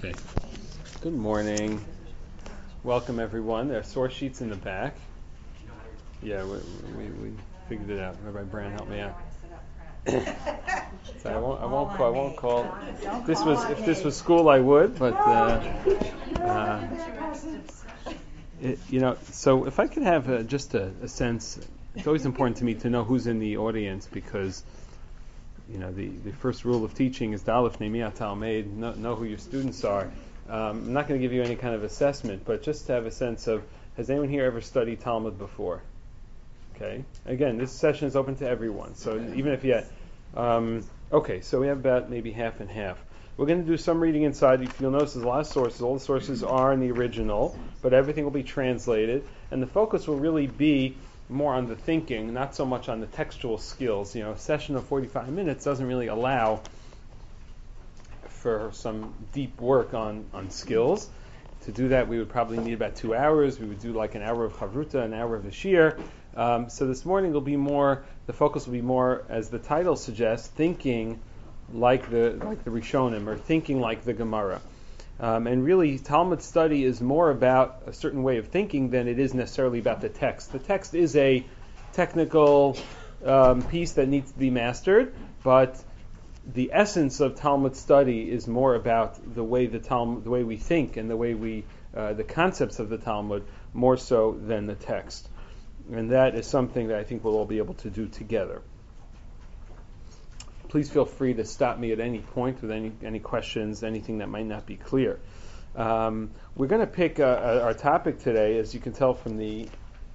Okay. Good morning. Welcome, everyone. There are source sheets in the back. Yeah, we figured it out. Rabbi Brand helped me out. So I won't call. If this was school, I would, but So if I could have just a sense, it's always important to me to know who's in the audience because the first rule of teaching is Dalef Neimiyat Talmid, know who your students are. I'm not going to give you any kind of assessment, but just to have a sense of, has anyone here ever studied Talmud before? Okay. Again, this session is open to everyone, so even if you okay, so we have about maybe half and half. We're going to do some reading inside. If you'll notice, there's a lot of sources. All the sources are in the original, but everything will be translated, and the focus will really be more on the thinking, not so much on the textual skills. A session of 45 minutes doesn't really allow for some deep work on skills. To do that, we would probably need about 2 hours. We would do like an hour of Chavruta, an hour of Ashir. So this morning will be more, the focus will be more, as the title suggests, thinking like the Rishonim, or thinking like the Gemara. And really, Talmud study is more about a certain way of thinking than it is necessarily about the text. The text is a technical piece that needs to be mastered, but the essence of Talmud study is more about the way the way we think and the way the concepts of the Talmud, more so than the text. And that is something that I think we'll all be able to do together. Please feel free to stop me at any point with any questions, anything that might not be clear. We're going to pick our topic today, as you can tell from the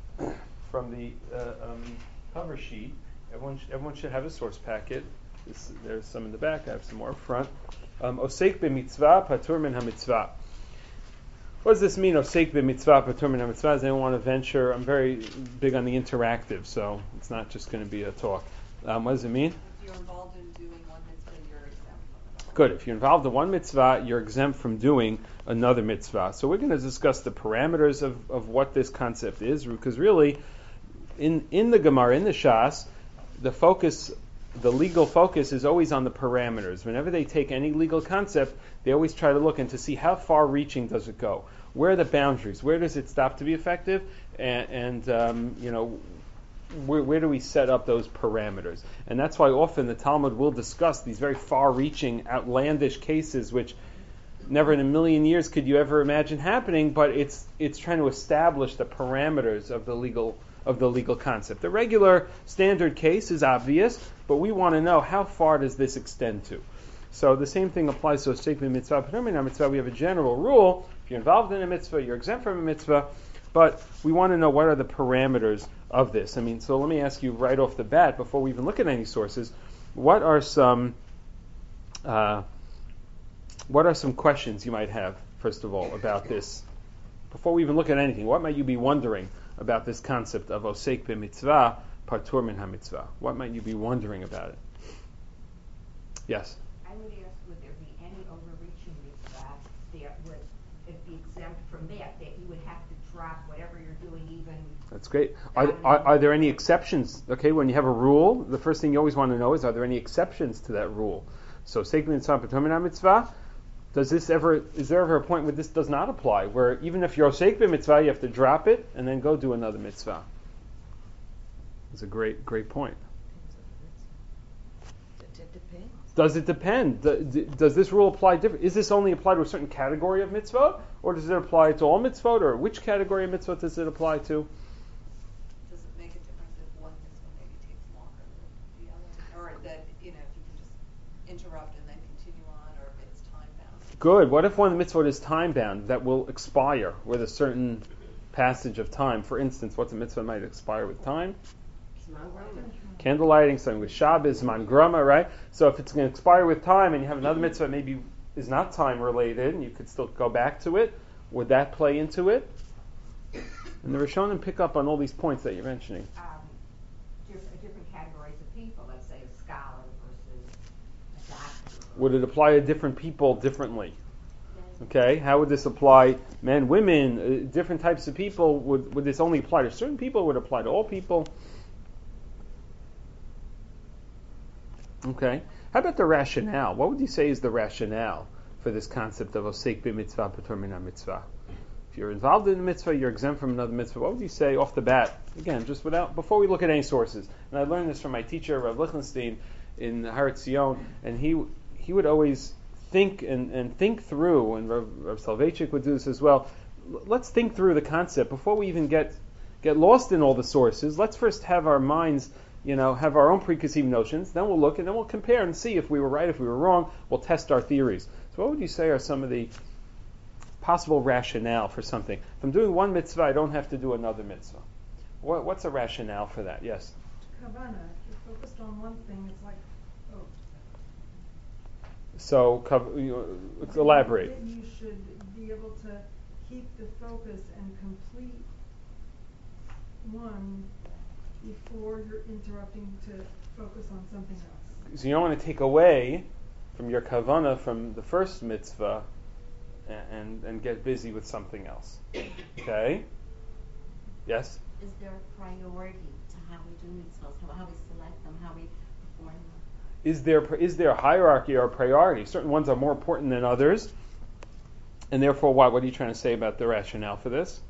cover sheet. Everyone should have a source packet. There's some in the back. I have some more up front. Osek b'mitzvah patur min hamitzvah. What does this mean? Osek b'mitzvah patur min hamitzvah. Does anyone want to venture? I'm very big on the interactive, so it's not just going to be a talk. What does it mean? If you're involved in doing one mitzvah, you're exempt from it. Good. If you're involved in one mitzvah, you're exempt from doing another mitzvah. So we're going to discuss the parameters of what this concept is, because really, in the Gemara, in the Shas, the legal focus is always on the parameters. Whenever they take any legal concept, they always try to look and to see how far-reaching does it go. Where are the boundaries? Where does it stop to be effective? And where do we set up those parameters? And that's why often the Talmud will discuss these very far-reaching, outlandish cases, which never in a million years could you ever imagine happening. But it's trying to establish the parameters of the legal concept. The regular standard case is obvious, but we want to know how far does this extend to. So the same thing applies to Osek b'mitzvah patur min hamitzvah. We have a general rule: if you're involved in a mitzvah, you're exempt from a mitzvah. But we want to know what are the parameters of this. So let me ask you right off the bat, before we even look at any sources, what are some questions you might have, first of all, about this? Before we even look at anything, what might you be wondering about this concept of Osek b'mitzvah patur min hamitzvah? What might you be wondering about it? Yes? I would ask, would there be any overreaching mitzvah that would be exempt from that you would have to drop whatever you're doing even... That's great. Are there any exceptions? Okay, when you have a rule, the first thing you always want to know is, are there any exceptions to that rule? So, Osek b'mitzvah patur min hamitzvah, is there ever a point where this does not apply, where even if you're Osek b'mitzvah, you have to drop it and then go do another mitzvah? It's a great point. Does it depend? Does this rule apply different? Is this only applied to a certain category of mitzvah, or does it apply to all mitzvot, or which category of mitzvot does it apply to? Does it make a difference if one mitzvah maybe takes longer than the other, or that if you can just interrupt and then continue on, or if it's time bound? Good. What if one mitzvot is time bound that will expire with a certain passage of time? For instance, what's a mitzvah might expire with time? Candle lighting, something with Shabbos, man grama, right? So if it's going to expire with time and you have another mitzvah that maybe is not time related and you could still go back to it, would that play into it? And the Rishonim pick up on all these points that you're mentioning. Different categories of people, let's say a scholar versus a doctor. Would it apply to different people differently? Okay, how would this apply? Men, women, different types of people. Would this only apply to certain people? Would it apply to all people? Okay. How about the rationale? What would you say is the rationale for for this concept of osek b'mitzvah patur min mitzvah. If you're involved in a mitzvah, you're exempt from another mitzvah. What would you say off the bat? Again, just before we look at any sources. And I learned this from my teacher, Rav Lichtenstein, in Har Etzion, and he would always think and think through, and Rav Soloveitchik would do this as well. Let's think through the concept before we even get lost in all the sources. Let's first have our minds, have our own preconceived notions. Then we'll look and then we'll compare and see if we were right, if we were wrong. We'll test our theories. So what would you say are some of the possible rationale for something? If I'm doing one mitzvah, I don't have to do another mitzvah. What's a rationale for that? Yes? Kavana, if you're focused on one thing, it's like, oh. So, elaborate. You should be able to keep the focus and complete one before you're interrupting to focus on something else. So you don't want to take away from your kavana from the first mitzvah and get busy with something else. Okay? Yes? Is there a priority to how we do mitzvahs, how we select them, how we perform them? Is there a hierarchy or a priority? Certain ones are more important than others. And therefore, what are you trying to say about the rationale for this?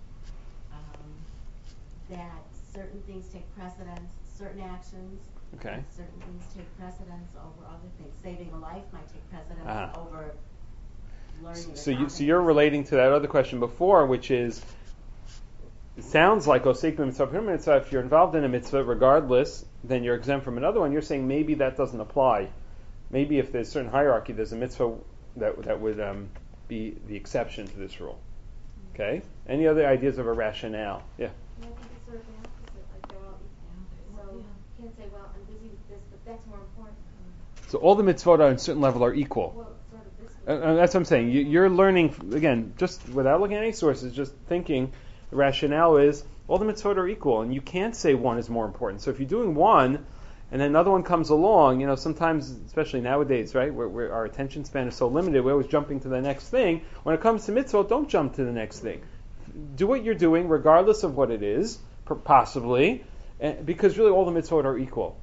That certain things take precedence, certain actions. Okay. Certain things take precedence over other things. Saving a life might take precedence over learning. So you're relating to that other question before, which is, it sounds like osek b'mitzvah. If you're involved in a mitzvah, regardless, then you're exempt from another one. You're saying maybe that doesn't apply. Maybe if there's a certain hierarchy, there's a mitzvah that would be the exception to this rule. Okay? Any other ideas of a rationale? Yeah. I think it's sort of the opposite. Like they're all equal. So you can't say, well, I'm busy with this, but that's more important. So all the mitzvot on a certain level are equal. Well, sort of this way. That's what I'm saying. You're learning, again, just without looking at any sources, just thinking, the rationale is all the mitzvot are equal, and you can't say one is more important. So if you're doing one, and then another one comes along, sometimes, especially nowadays, right, where our attention span is so limited, we're always jumping to the next thing. When it comes to mitzvot, don't jump to the next thing. Do what you're doing, regardless of what it is, possibly, because really all the mitzvot are equal.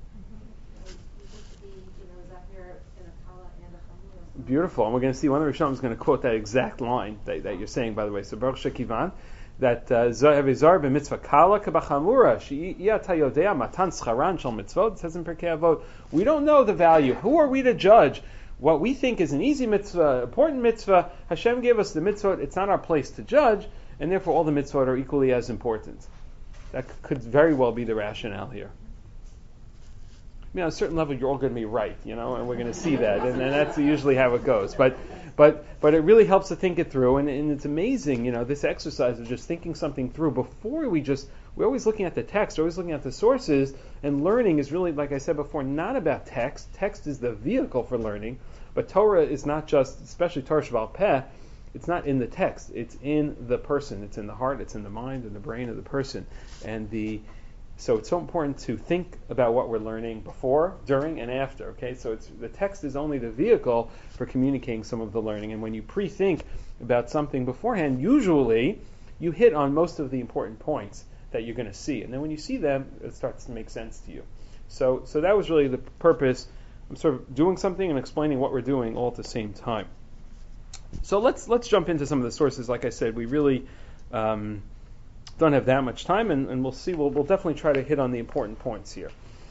Beautiful, and we're going to see one of the Rishonim is going to quote that exact line that you're saying, by the way. So Baruch Shekivan, that Zar b'mitzvah kala kabachamura she'iyat hayodea matan scharan shel mitzvot. It says in Pirkei Avot, we don't know the value. Who are we to judge what we think is an easy mitzvah, important mitzvah? Hashem gave us the mitzvot. It's not our place to judge, and therefore all the mitzvot are equally as important. That could very well be the rationale here. On a certain level, you're all going to be right, and we're going to see that, and that's usually how it goes. But it really helps to think it through, and it's amazing, this exercise of just thinking something through before we're always looking at the text, we're always looking at the sources, and learning is really, like I said before, not about text. Text is the vehicle for learning, but Torah is not just, especially Torah Sheba'al Peh, it's not in the text, it's in the person, it's in the heart, it's in the mind and the brain of the person, so it's so important to think about what we're learning before, during, and after. Okay, so the text is only the vehicle for communicating some of the learning. And when you pre-think about something beforehand, usually you hit on most of the important points that you're going to see. And then when you see them, it starts to make sense to you. So that was really the purpose. I'm sort of doing something and explaining what we're doing all at the same time. So let's jump into some of the sources. Like I said, we really don't have that much time, and we'll see. We'll definitely try to hit on the important points here.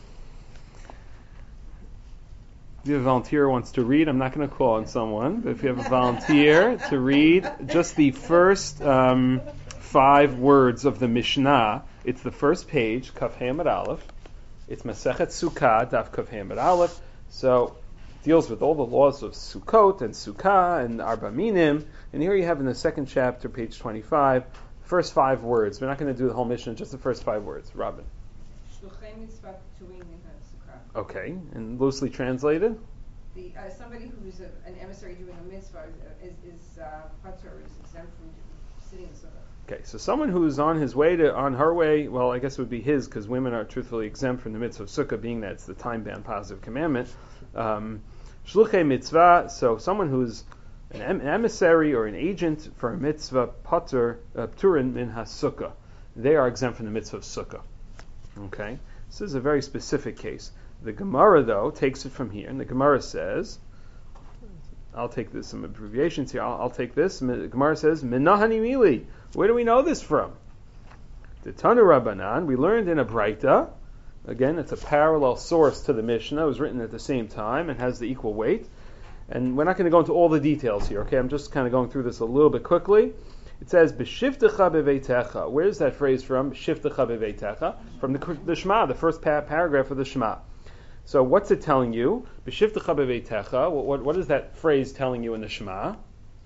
If you have a volunteer who wants to read, I'm not going to call on someone, but if you have a volunteer to read just the first 5 words of the Mishnah, it's the first page, Kaf Hey Amud Aleph. It's Masechet Sukkah, Daf Kaf Hey Amud Aleph. So it deals with all the laws of Sukkot and Sukkah and Arba Minim. And here you have in the second chapter, page 25, first 5 words. We're not going to do the whole Mishnah, just the first 5 words. Robin. Okay, and loosely translated? Somebody who's an emissary doing a mitzvah is exempt from sitting in sukkah. Okay, so someone who's on her way, well, I guess it would be his, because women are truthfully exempt from the mitzvah of sukkah, being that it's the time-bound positive commandment. Shluchei mitzvah, so someone who's an emissary or an agent for a mitzvah, pturin min ha-sukkah. They are exempt from the mitzvah of sukkah. Okay, this is a very specific case. The Gemara, though, takes it from here, and the Gemara says, I'll take this, some abbreviations here. I'll take this. Gemara says, Minahani Mili. Where do we know this from? The Tanu Rabbanan, we learned in a Braita. Again, it's a parallel source to the Mishnah. It was written at the same time and has the equal weight. And we're not going to go into all the details here, okay? I'm just kind of going through this a little bit quickly. It says, B'shivtecha beveitecha. Where's that phrase from? B'shivtecha beveitecha. From the Shema, the first paragraph of the Shema. So what's it telling you? B'shivtecha beveitecha. What is that phrase telling you in the Shema?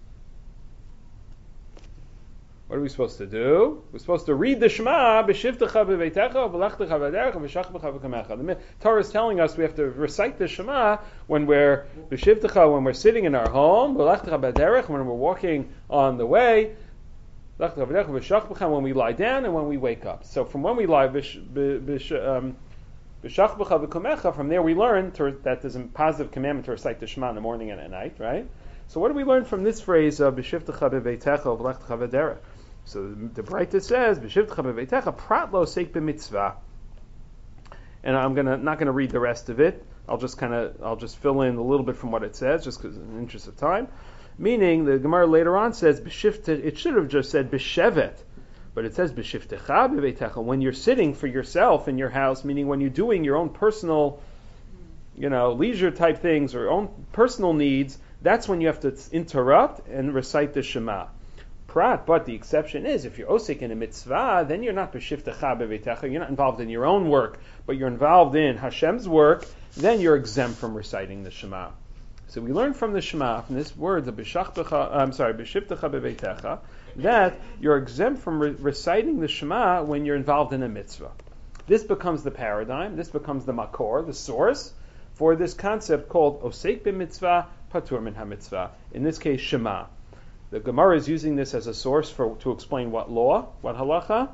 What are we supposed to do? We're supposed to read the Shema, B'shivtecha beveitecha, v'lechtecha v'derech, v'shachbecha v'kamecha. The Torah is telling us we have to recite the Shema when we're B'shivtecha, when we're sitting in our home, v'lechtecha v'derech, when we're walking on the way, v'lechtecha v'derech, v'shachbecha, when we lie down and when we wake up. So from when we lie, B'shachbecha v'kamecha, from there we learn that there's a positive commandment to recite the Shema in the morning and at night, right? So what do we learn from this phrase of B'shivtecha beveitecha, v'lechtecha v'derech? So the Braita says, "B'shivtecha beveitecha prat lo seik b'mitzvah," and I'm not gonna read the rest of it. I'll just fill in a little bit from what it says, just because in the interest of time. Meaning, the Gemara later on says, "B'shivte." It should have just said "b'shevet," but it says "b'shivtecha beveitecha." When you're sitting for yourself in your house, meaning when you're doing your own personal, leisure type things or own personal needs, that's when you have to interrupt and recite the Shema. Prat, but the exception is if you're osik in a mitzvah, then you're not b'shivtecha beveitecha. You're not involved in your own work, but you're involved in Hashem's work. Then you're exempt from reciting the Shema. So we learn from the Shema, from this word of b'shivtecha beveitecha, that you're exempt from reciting the Shema when you're involved in a mitzvah. This becomes the paradigm. This becomes the makor, the source for this concept called osik b'mitzvah patur min ha-mitzvah. In this case, Shema. The Gemara is using this as a source to explain what law, what halacha,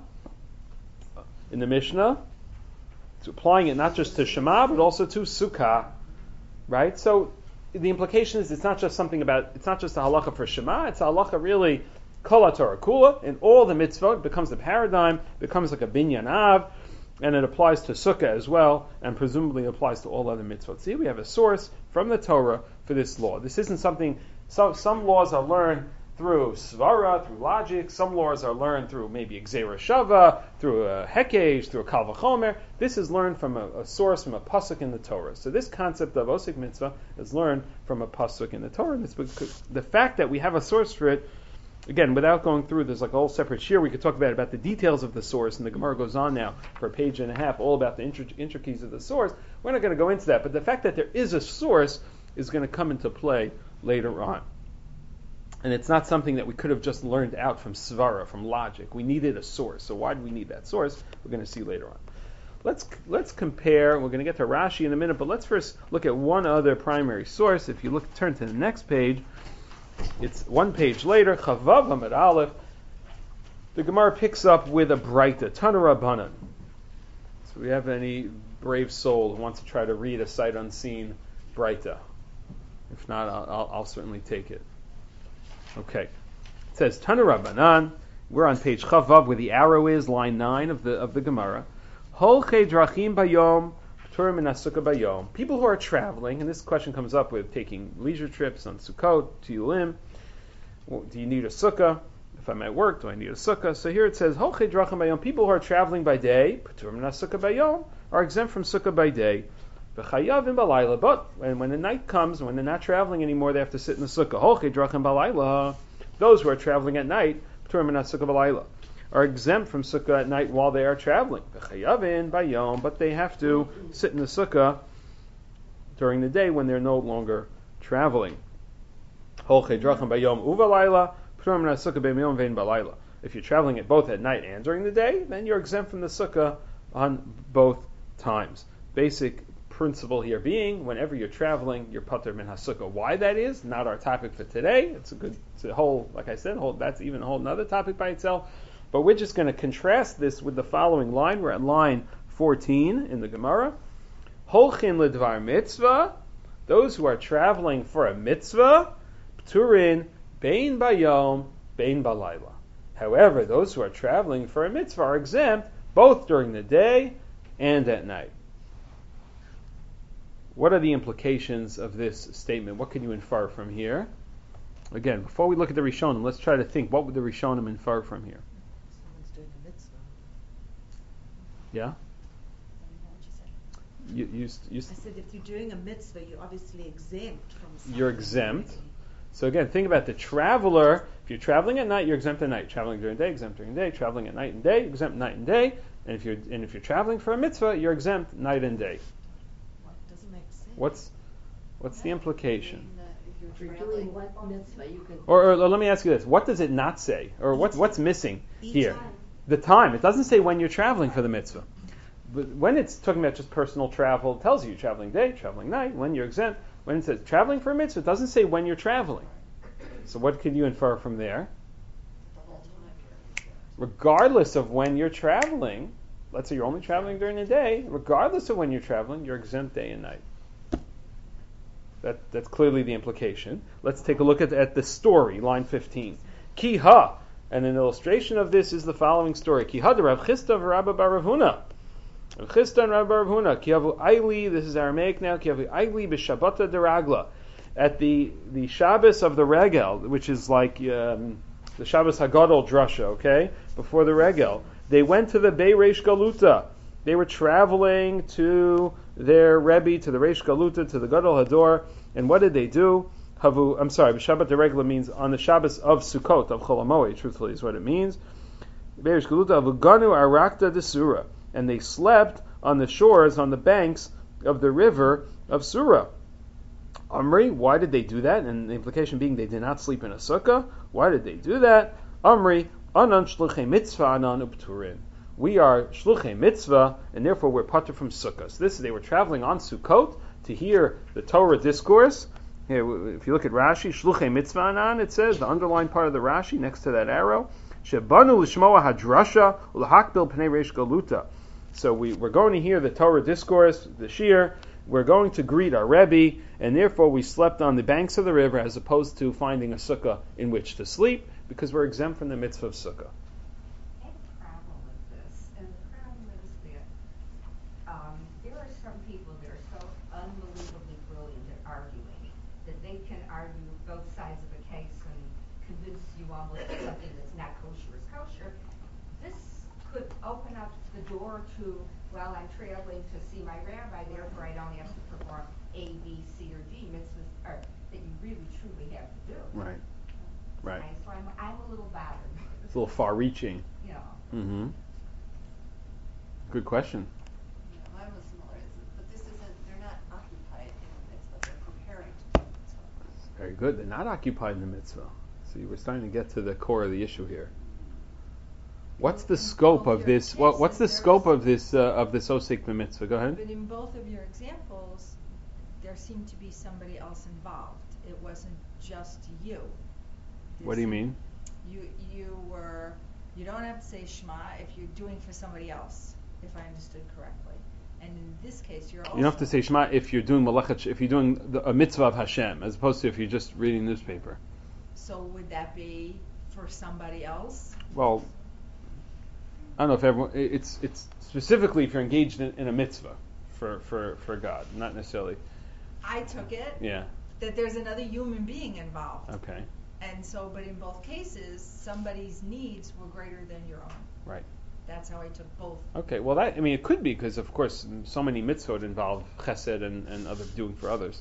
in the Mishnah. It's applying it not just to Shema, but also to Sukkah, right? So the implication is it's not just a halacha for Shema, it's a halacha really kol Torah kula, in all the mitzvot. It becomes the paradigm, becomes like a binyan av, and it applies to Sukkah as well, and presumably applies to all other mitzvot. See, we have a source from the Torah for this law. This isn't something, some laws are learned through svara, through logic. Some laws are learned through maybe gzeira shava, through a hekesh, through a kal v'chomer. This is learned from a source, from a pasuk in the Torah. So this concept of osik mitzvah is learned from a pasuk in the Torah. And the fact that we have a source for it, again, without going through, there's like a whole separate shir we could talk about the details of the source, and the Gemara goes on now for a page and a half, all about the intricacies of the source. We're not going to go into that, but the fact that there is a source is going to come into play later on. And it's not something that we could have just learned out from svara, from logic. We needed a source. So why do we need that source? We're going to see later on. Let's compare. We're going to get to Rashi in a minute, but let's first look at one other primary source. If you turn to the next page, it's one page later, Chavav Amud Aleph. The Gemara picks up with a Braita, Tanu Rabbanan. So we have any brave soul who wants to try to read a sight unseen Braita? If not, I'll certainly take it. Okay. It says Tanu Rabbanan. We're on page Chavav where the arrow is, line 9 of the Gemara. Holchei drachim bayom, p'turim min hasukah bayom. People who are traveling, and this question comes up with taking leisure trips on Sukkot, Tiyulim. Do you need a sukkah? If I'm at work, do I need a sukkah? So here it says Holchei drachim bayom. People who are traveling by day, p'turim min hasukah bayom, are exempt from sukkah by day. V'chayavim balayla, but when the night comes, when they're not traveling anymore, they have to sit in the sukkah. Holchei drachim balayla. Those who are traveling at night, p'turim min hasukah balayla, are exempt from sukkah at night while they are traveling. V'chayavim bayom, but they have to sit in the sukkah during the day when they're no longer traveling. Holchei drachim bayom uvalayla, p'turim min hasukah b'yom vein balayla. If you're traveling both at night and during the day, then you're exempt from the sukkah on both times. Basic principle here being, whenever you're traveling, you're pater min hasukah. Why that is, not our topic for today. It's a whole, like I said, that's even a whole another topic by itself. But we're just going to contrast this with the following line. We're at line 14 in the Gemara. Holchin ledvar mitzvah. Those who are traveling for a mitzvah, pturin bein bayom, bein balayla. However, those who are traveling for a mitzvah are exempt both during the day and at night. what are the implications of this statement? What can you infer from here? Again, before we look at the Rishonim, let's try to think, what would the Rishonim infer from here? Someone's doing a mitzvah. Yeah? You I said if you're doing a mitzvah, you're obviously exempt from something. You're exempt. So again, think about the traveler. If you're traveling at night, you're exempt at night. Traveling during the day, exempt during the day. Traveling at night and day, exempt night and day. And if you're traveling for a mitzvah, you're exempt night and day. What doesn't make sense? What's the implication? If If you're doing what mitzvah, you can. Or let me ask you this: what does it not say, or what's missing here? Time. The time. It doesn't say when you're traveling for the mitzvah. But when it's talking about just personal travel, it tells you you're traveling day, traveling night, when you're exempt. When it says traveling for a mitzvah, it doesn't say when you're traveling. So what can you infer from there? The whole time Regardless of when you're traveling, let's say you're only traveling during the day, regardless of when you're traveling, you're exempt day and night. That's clearly the implication. Let's take a look at the story, line 15. Ki ha, and an illustration of this is the following story. Ki ha de Rav Chisda v'Rabba bar Rav Huna. Rav Chisda and Rabba bar Rav Huna. Ki havu aili, this is Aramaic now, ki havu aili b'shabata de ragla. At the Shabbos of the Regel, which is like the Shabbos Hagadol drasha, okay, before the Regel, they went to the Bei Reish Galuta. They were traveling to their Rebbe, to the Reish Galuta, to the Gadol Hador, and what did they do? Shabbat the Regel means on the Shabbos of Sukkot, of Chol HaMoed, truthfully is what it means. Bei Reish Galuta, Avuganu Arakta de Surah, and they slept on the shores, on the banks of the river of Surah. Amri, why did they do that? And the implication being they did not sleep in a sukkah. Why did they do that? Amri, anan shluchei mitzvah anan upturin. We are shluchei mitzvah, and therefore we're patur from sukkahs. They were traveling on Sukkot to hear the Torah discourse. Here, if you look at Rashi, shluchei mitzvah anan, it says, the underlined part of the Rashi next to that arrow, shebanu lishmoa hadrasha ulahakbil pnei reish galuta. So we're going to hear the Torah discourse, the shir. We're going to greet our Rebbe, and therefore we slept on the banks of the river as opposed to finding a sukkah in which to sleep, because we're exempt from the mitzvah of sukkah. I have a problem with this, and the problem is that there are some people that are so unbelievably brilliant at arguing that they can argue both sides of a case and convince you almost that something that's not kosher is kosher. This could open up the door to, well, I'm traveling to see my rabbi, therefore I don't have to perform A, B, C, or D mitzvahs that you really truly have to do. Right. So I'm a little bothered. It's a little far-reaching. Yeah. Mm-hmm. Good question. Yeah, mine was similar. But this isn't, they're not occupied in the mitzvah, they're preparing to do the mitzvah. Very good. They're not occupied in the mitzvah. So we're starting to get to the core of the issue here. What's the scope of this? What's the scope of this osik b'mitzvah? Go ahead. But in both of your examples, there seemed to be somebody else involved. It wasn't just you. What do you mean? You don't have to say Shema if you're doing for somebody else, if I understood correctly. And in this case, you're also... You don't have to say Shema if you're doing malachat, if you're doing a mitzvah of Hashem, as opposed to if you're just reading newspaper. So would that be for somebody else? Well, I don't know if everyone. It's specifically if you're engaged in a mitzvah for God, not necessarily. I took it. Yeah. That there's another human being involved. Okay. And so, but in both cases, somebody's needs were greater than your own. Right. That's how I took both. Okay. Well, it could be because, of course, so many mitzvot involve chesed and other doing for others.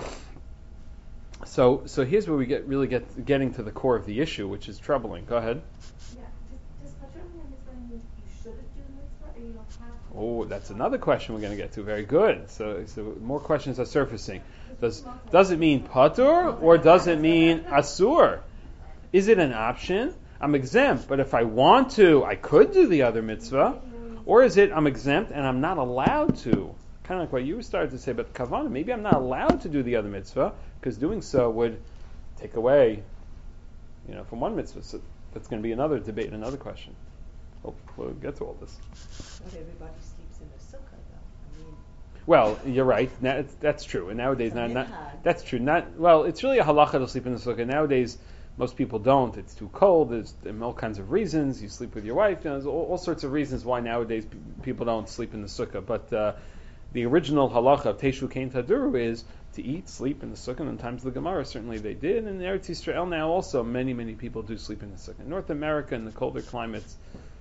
So here's where we getting to the core of the issue, which is troubling. Go ahead. Yeah, does patur from the mitzvah mean you shouldn't do the mitzvah, or you don't have to? Oh, that's another question we're going to get to. Very good. So more questions are surfacing. Does it mean patur or does it mean asur? Is it an option? I'm exempt, but if I want to, I could do the other mitzvah. Or is it I'm exempt and I'm not allowed to? Kind of like what you started to say about kavanah. Maybe I'm not allowed to do the other mitzvah because doing so would take away, from one mitzvah. So that's going to be another debate, another question. We'll get to all this. Not everybody sleeps in a sukkah, though. I mean, well, you're right. That's true. And nowadays, that's true. It's really a halacha to sleep in the sukkah. Nowadays, most people don't. It's too cold. There's all kinds of reasons. You sleep with your wife. There's all sorts of reasons why nowadays people don't sleep in the sukkah. But the original halacha of Teshu Kain Taduru is to eat, sleep in the sukkah. In the times of the Gemara, certainly they did. And in Eretz Yisrael now also, many, many people do sleep in the sukkah. In North America, in the colder climates,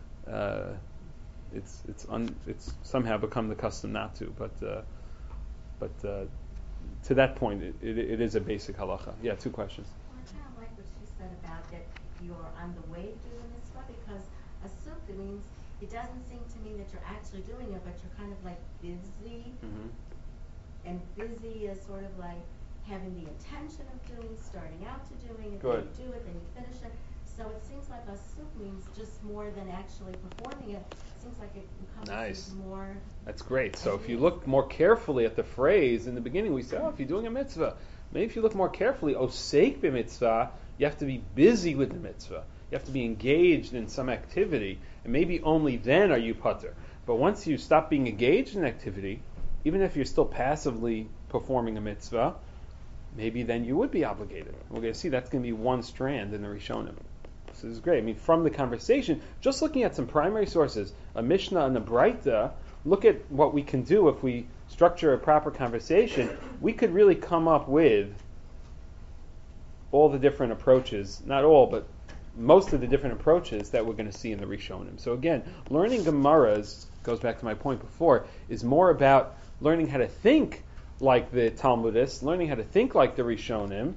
it's somehow become the custom not to. But to that point, it is a basic halacha. Yeah, two questions. Well, I kind of like what she said about that you're on the way to do the mitzvah, because a sukkah means, it doesn't seem to me that you're actually doing it, but you're kind of like busy. Mm-hmm. And busy is sort of like having the intention of doing, starting out to doing it, Good. then you do it, then you finish it. So it seems like a sukkah means just more than actually performing it. It seems like it encompasses more. That's great. So if you look more carefully at the phrase, in the beginning we say, if you're doing a mitzvah, maybe if you look more carefully, oseik b'mitzvah, you have to be busy with the mitzvah. You have to be engaged in some activity, and maybe only then are you pater. But once you stop being engaged in activity, even if you're still passively performing a mitzvah, maybe then you would be obligated. We're going to see that's going to be one strand in the Rishonim. So this is great. I mean, from the conversation, just looking at some primary sources, a Mishnah and a Braita, look at what we can do if we structure a proper conversation. We could really come up with all the different approaches, not all, but most of the different approaches that we're going to see in the Rishonim. So again, learning Gemaras, goes back to my point before, is more about learning how to think like the Talmudists, learning how to think like the Rishonim,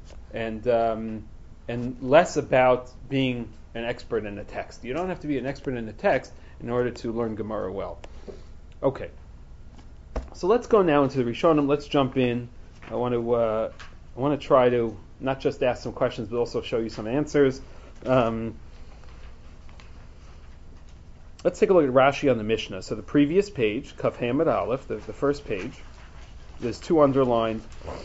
and less about being an expert in the text. You don't have to be an expert in the text in order to learn Gemara well. Okay, so let's go now into the Rishonim. Let's jump in. I want to try to not just ask some questions, but also show you some answers. Let's take a look at Rashi on the Mishnah. So the previous page, Kaf Hamad Aleph, the first page, there's two underlined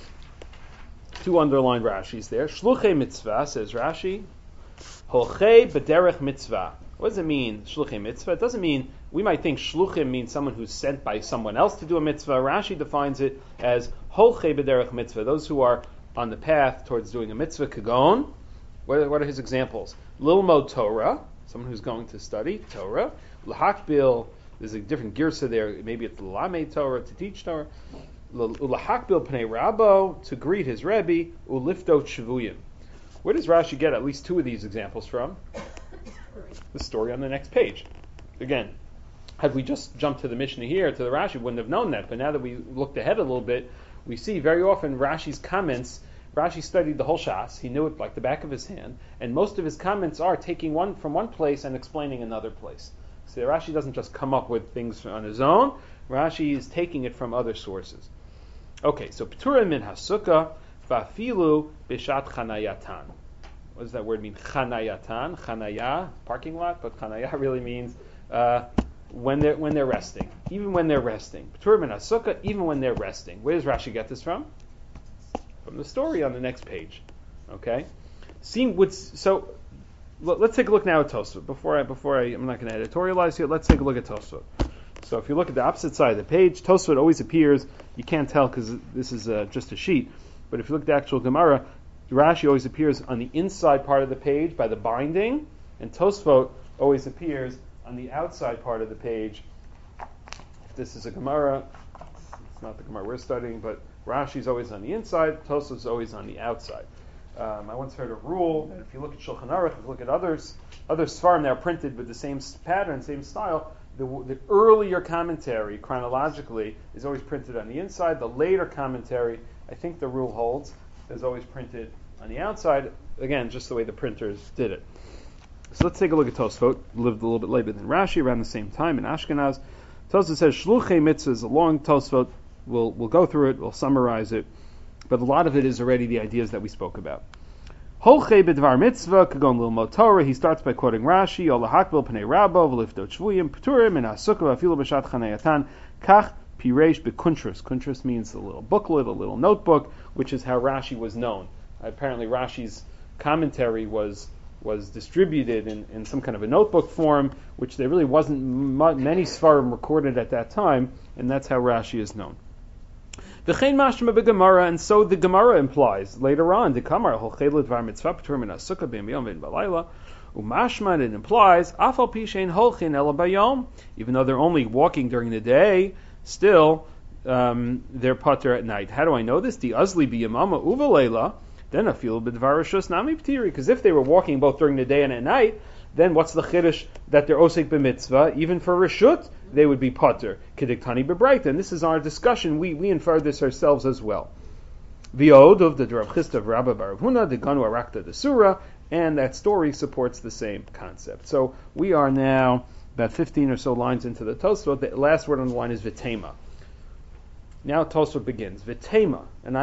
Rashis there. Shluchei mitzvah, says Rashi. Holchei b'derech mitzvah. What does it mean, shluchei mitzvah? It doesn't mean, we might think shluchim means someone who's sent by someone else to do a mitzvah. Rashi defines it as holchei b'derech mitzvah, those who are on the path towards doing a mitzvah. Kagon, what are his examples? Lilmod Torah, someone who's going to study Torah. L'hakbil, there's a different girsa there, maybe it's l'lamed Torah, to teach Torah. L'hakbil pnei rabo, to greet his Rebbe. Ulifto shvuyim. Where does Rashi get at least two of these examples from? The story on the next page. Again, had we just jumped to the Mishnah here, to the Rashi, we wouldn't have known that. But now that we looked ahead a little bit, we see very often Rashi's comments. Rashi studied the whole Shas. He knew it like the back of his hand. And most of his comments are taking one from one place and explaining another place. So Rashi doesn't just come up with things on his own. Rashi is taking it from other sources. Okay, so P'turim min hasukah va'afilu b'shat chanayatan. What does that word mean? Chanayatan, chanaya, parking lot, but chanaya really means when they're resting. Even when they're resting. P'turim min hasukah, even when they're resting. Where does Rashi get this from? From the story on the next page. Okay? So let's take a look now at Tosfot. Before I'm not going to editorialize here, let's take a look at Tosfot. So if you look at the opposite side of the page, Tosfot always appears, you can't tell because this is just a sheet, but if you look at the actual Gemara, Rashi always appears on the inside part of the page by the binding, and Tosfot always appears on the outside part of the page. If this is a Gemara, it's not the Gemara we're studying, but Rashi's always on the inside, Tosfot's always on the outside. I once heard a rule that if you look at Shulchan Aruch, if you look at other Sfarim that are printed with the same pattern, same style, the earlier commentary, chronologically, is always printed on the inside. The later commentary, I think the rule holds, is always printed on the outside. Again, just the way the printers did it. So let's take a look at Tosfot. Lived a little bit later than Rashi, around the same time in Ashkenaz. Tosfot says, Shluchei mitzvah is a long Tosfot. We'll go through it, we'll summarize it. But a lot of it is already the ideas that we spoke about. Holchei b'dvar mitzvah, kagon lilmod Torah. He starts by quoting Rashi, Ola hakbil pnei rabo, v'liftot shvuyim, p'turim, and hasukah, v'afilu b'shat chanayatan, kach pireish b'kuntras. Kuntras means a little booklet, a little notebook, which is how Rashi was known. Apparently Rashi's commentary was distributed in some kind of a notebook form, which there really wasn't many Sfarim recorded at that time, and that's how Rashi is known. V'chein mashma b'Gemara, and so the Gemara implies later on, the Kamar holchei l'dvar mitzvah p'turim min hasukah b'yom v'in b'layla, umashma, it implies afal pi shein holchin ela bayom, even though they're only walking during the day, still they're pater at night. How do I know this? The azli biyamama uvalela. Then I feel b'dvarashus nami p'tiri. Because if they were walking both during the day and at night, then what's the chiddush that they're osek b'mitzvah? Even for reshut, they would be pater. Kediktani b'braita. And this is our discussion. We infer this ourselves as well. V'od of the Rav Chisda of Rabba Bar Huna, the Ganu Arakta the Surah, and that story supports the same concept. So we are now about 15 or so lines into the Tosfot. The last word on the line is Vitema. Now Tosfot begins. Vitema. And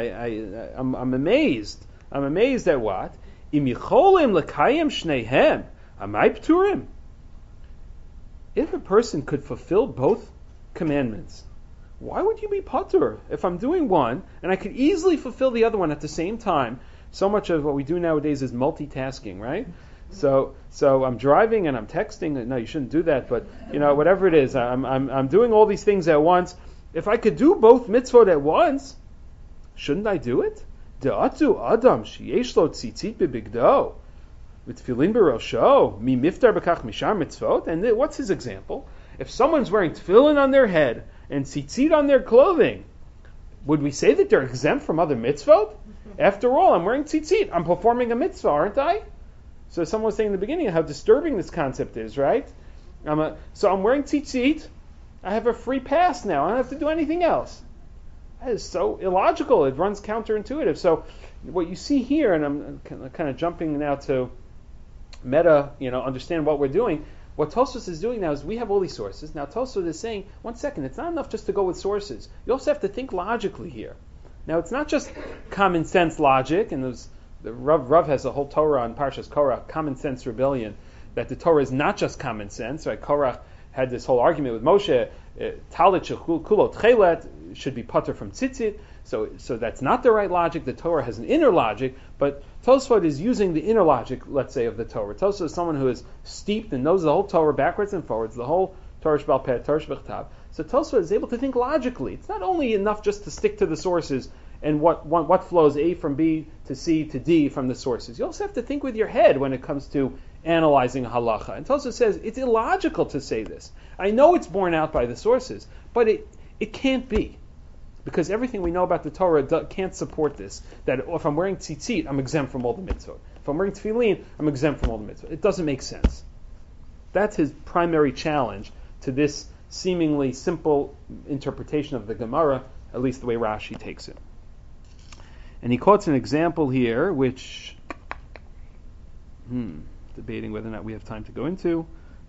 I'm amazed. I'm amazed at what? Im yicholim lekayim shneihem. Amai pturim. If a person could fulfill both commandments, why would you be patur? If I'm doing one, and I could easily fulfill the other one at the same time, so much of what we do nowadays is multitasking, right? So I'm driving and I'm texting. No, you shouldn't do that, but whatever it is, I'm doing all these things at once. If I could do both mitzvot at once, shouldn't I do it? De'atu adam sheyesh lo tzitzit bebigdo v'tfilin berosho mi miftar b'kach mishar mitzvot. And what's his example? If someone's wearing tefillin on their head and tzitzit on their clothing, would we say that they're exempt from other mitzvot? After all, I'm wearing tzitzit. I'm performing a mitzvah, aren't I? So someone was saying in the beginning how disturbing this concept is, right? So I'm wearing tzitzit. I have a free pass now. I don't have to do anything else. That is so illogical. It runs counterintuitive. So what you see here, and I'm kind of jumping now to meta, understand what we're doing. What Tosfos is doing now is we have all these sources. Now Tosfos is saying, one second, it's not enough just to go with sources. You also have to think logically here. Now it's not just common sense logic, and the Rav has a whole Torah on Parshas Korach, common sense rebellion, that the Torah is not just common sense. Right? Korach had this whole argument with Moshe, Talit shekulo tchelet should be pater from tzitzit. So that's not the right logic. The Torah has an inner logic, but Tosfot is using the inner logic, let's say, of the Torah. Tosfot is someone who is steeped and knows the whole Torah backwards and forwards, the whole Torah Shebal Peh, Torah Shebechtav. So Tosfot is able to think logically. It's not only enough just to stick to the sources and what flows A from B to C to D from the sources. You also have to think with your head when it comes to analyzing halacha. And Tosfot says it's illogical to say this. I know it's borne out by the sources, but it can't be. Because everything we know about the Torah can't support this. That if I'm wearing tzitzit, I'm exempt from all the mitzvot. If I'm wearing tefillin, I'm exempt from all the mitzvot. It doesn't make sense. That's his primary challenge to this seemingly simple interpretation of the Gemara, at least the way Rashi takes it. And he quotes an example here, which, debating whether or not we have time to go into.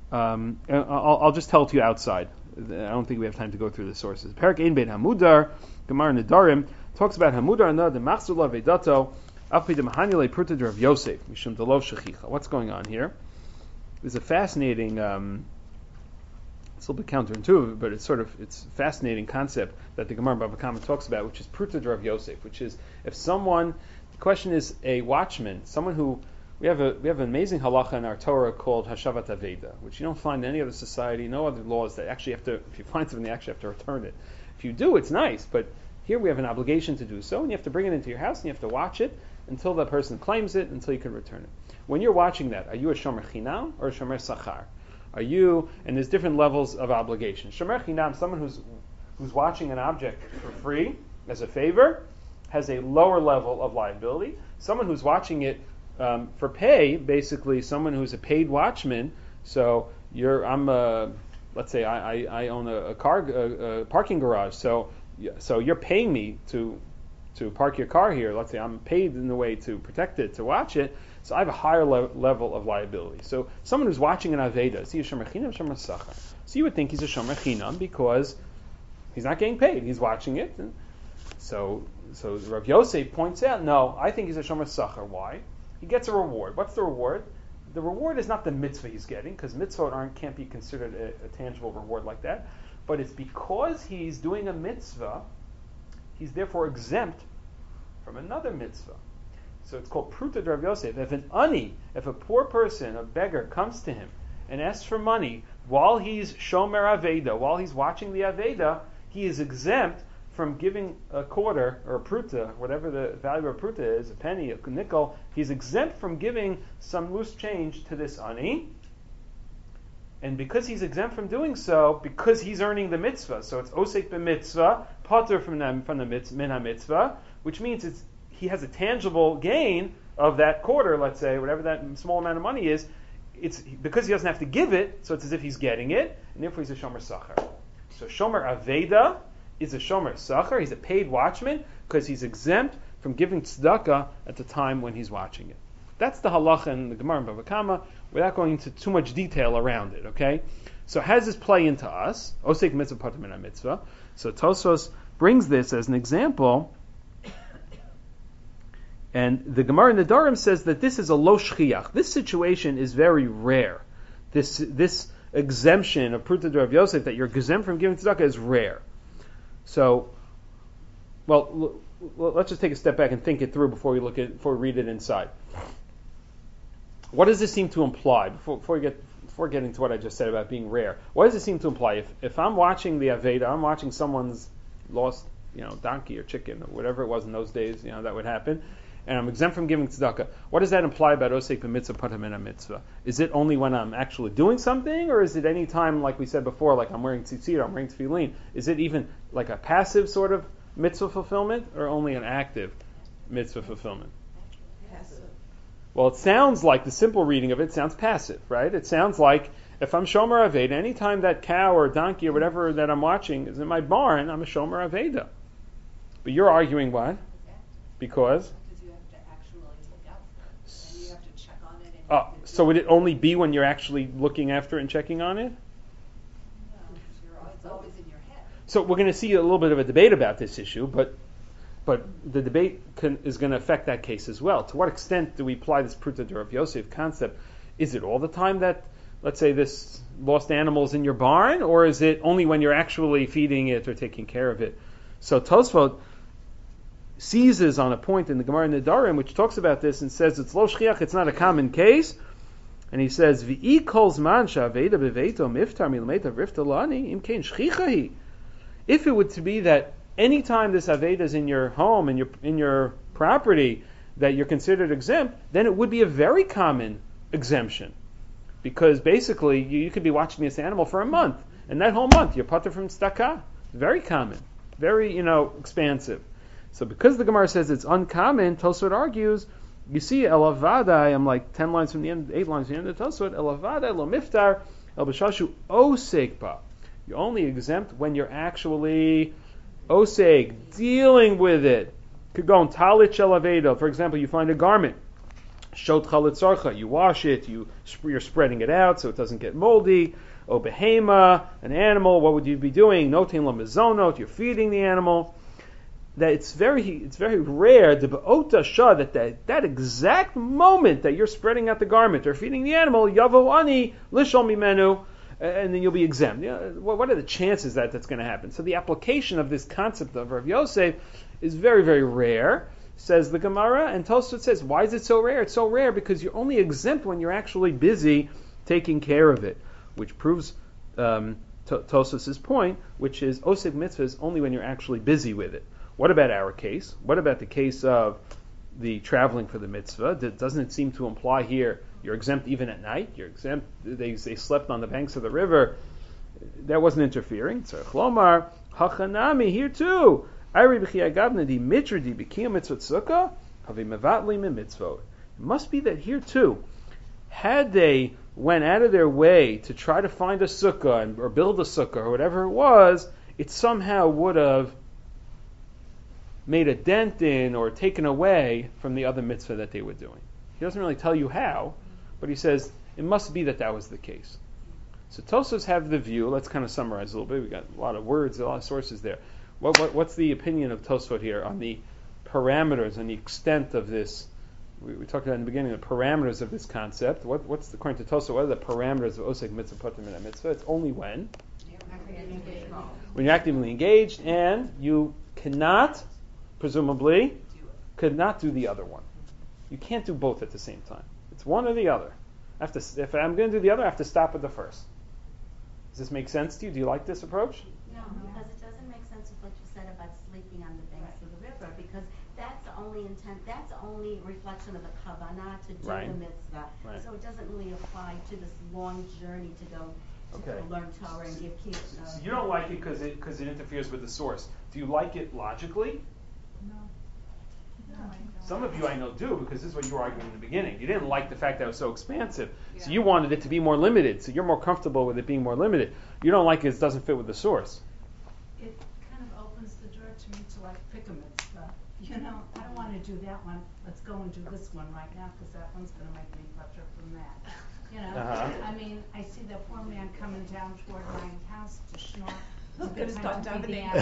I'll just tell it to you outside. I don't think we have time to go through the sources. Perak Ein Bein Hamudar, Gemara Nedarim, talks about Hamudar and the Machzula Vedato, Afi de Mahanile Pruta Rav Yosef, Mishum Delov Shechicha. What's going on here? There's a fascinating, it's a little bit counterintuitive, but it's a fascinating concept that the Gemara Bava Kama talks about, which is Pruta Rav Yosef, which is if someone, the question is a watchman, someone who, we have an amazing halacha in our Torah called Hashavat Aveda, which you don't find in any other society, no other laws that actually have to, if you find something, you actually have to return it. If you do, it's nice, but here we have an obligation to do so, and you have to bring it into your house, and you have to watch it until that person claims it, until you can return it. When you're watching that, are you a Shomer Chinam or a Shomer Sachar? Are you, and there's different levels of obligation. Shomer Chinam, someone who's watching an object for free, as a favor, has a lower level of liability. Someone who's watching it for pay, basically someone who's a paid watchman. So let's say I own a parking garage. So you're paying me to park your car here. Let's say I'm paid in a way to protect it, to watch it. So I have a higher level of liability. So someone who's watching an Aveda, is he a Shomer Chinam or Shomer Sachar? So you would think he's a Shomer Chinam because he's not getting paid. He's watching it. And so Rav Yosef points out, no, I think he's a Shomer Sachar. Why? He gets a reward. What's the reward? The reward is not the mitzvah he's getting, because mitzvah can't be considered a tangible reward like that. But it's because he's doing a mitzvah, he's therefore exempt from another mitzvah. So it's called Pruta Rav Yosef. If a poor person, a beggar, comes to him and asks for money while he's Shomer Aveda, while he's watching the Aveda, he is exempt from giving a quarter or a pruta, whatever the value of a pruta is, a penny, a nickel. He's exempt from giving some loose change to this ani. And because he's exempt from doing so, because he's earning the mitzvah, so it's osek b'mitzvah, pater from the mitzvah, which means he has a tangible gain of that quarter, let's say, whatever that small amount of money is. It's because he doesn't have to give it, so it's as if he's getting it, and therefore he's a shomer sachar. So shomer aveda is a shomer sachar. He's a paid watchman because he's exempt from giving tzedakah at the time when he's watching it. That's the halacha in the Gemara in Bava Kama, without going into too much detail around it. Okay, so how does this play into us? Osek mitzvah pater min mitzvah. So Tosfos brings this as an example, and the Gemara in the Darim says that this is a lo shchiach. This situation is very rare. This exemption of Pruta de Rav Yosef, that you're exempt from giving tzedakah, is rare. So, well, let's just take a step back and think it through before we read it inside. What does this seem to imply? Before getting to what I just said about being rare, what does it seem to imply? If I'm watching the Aveda, I'm watching someone's lost, donkey or chicken or whatever it was in those days, that would happen, and I'm exempt from giving tzedakah. What does that imply about osek b'mitzvah pater min mitzvah? Is it only when I'm actually doing something, or is it any time, like we said before, like I'm wearing tzitzit, I'm wearing tefillin? Is it even like a passive sort of mitzvah fulfillment, or only an active mitzvah fulfillment? Passive. Well, it sounds like, the simple reading of it sounds passive, right? It sounds like if I'm shomer aveda, anytime that cow or donkey or whatever that I'm watching is in my barn, I'm a shomer aveda. But you're arguing what? Because? Because you have to actually look out for it, and you have to check on it. And you have to So would it only be when you're actually looking after it and checking on it? No, it's always in your head. So we're going to see a little bit of a debate about this issue, but the debate is going to affect that case as well. To what extent do we apply this Pruta de Rav Yosef concept? Is it all the time that, let's say, this lost animal is in your barn, or is it only when you're actually feeding it or taking care of it? So Tosfot seizes on a point in the Gemara Nedarim which talks about this and says it's lo shchiach, it's not a common case, and he says v'i kol zman she'aveda beveito miftar milmeita rifta lani im kein shchichahi. If it would to be that any time this aveda is in your home and in your property that you're considered exempt, then it would be a very common exemption, because basically you could be watching this animal for a month, and that whole month you're pater from tzedakah. Very common, very expansive. So because the Gemara says it's uncommon, Tosfot argues, you see, elavada, I'm like 10 lines from the end, 8 lines from the end of Tosfot, elavada lo miftar el b'shashu osekba. You're only exempt when you're actually oseg, dealing with it. Could go on talit shel aveda. For example, you find a garment, shot chalitzarcha, you wash it, you're spreading it out so it doesn't get moldy. O behema, an animal, what would you be doing? Notin la mezonot, you're feeding the animal. That it's very rare the be'ota shah that exact moment that you're spreading out the garment or feeding the animal, yavo ani lishol mimenu, and then you'll be exempt. What are the chances that that's going to happen? So the application of this concept of Rav Yosef is very, very rare, says the Gemara, and Tosfot says, why is it so rare? It's so rare because you're only exempt when you're actually busy taking care of it, which proves Tosfos' point, which is oseg mitzvah is only when you're actually busy with it. What about our case? What about the case of the traveling for the mitzvah? Doesn't it seem to imply here you're exempt even at night? You're exempt. They slept on the banks of the river. That wasn't interfering. So chlomar hachanami here too. It must be that here too, had they went out of their way to try to find a sukkah or build a sukkah or whatever it was, it somehow would have made a dent in or taken away from the other mitzvah that they were doing. He doesn't really tell you how, but he says it must be that was the case. So Tosfos have the view, let's kind of summarize a little bit, we've got a lot of words, a lot of sources there. What's the opinion of Tosfot here on the parameters and the extent of this? We talked about in the beginning the parameters of this concept. What's according to Tosfot, what are the parameters of oseg mitzvah pater min mitzvah? It's only when you're actively engaged and you cannot, presumably, could not do the other one. You can't do both at the same time. It's one or the other. If I'm going to do the other, I have to stop at the first. Does this make sense to you? Do you like this approach? No, because it doesn't make sense with what you said about sleeping on the banks of the river, because that's the only intent, that's the only reflection of the kavanah to do Right. the mitzvah. Right. So it doesn't really apply to this long journey to go Okay. go learn Torah and give kids. So you don't like it because it interferes with the source. Do you like it logically? No. No, I don't. Some of you I know do, because this is what you were arguing in the beginning. You didn't like the fact that it was so expansive. So Yeah. you wanted it to be more limited. So you're more comfortable with it being more limited. You don't like it doesn't fit with the source. It kind of opens the door to me to like pick a mitzvah. You know, I don't want to do that one. Let's go and do this one right now because that one's going to make me flutter from that. You know, Uh-huh. I mean, I see that poor man coming down toward my house to schnorr. He's gonna start down the name.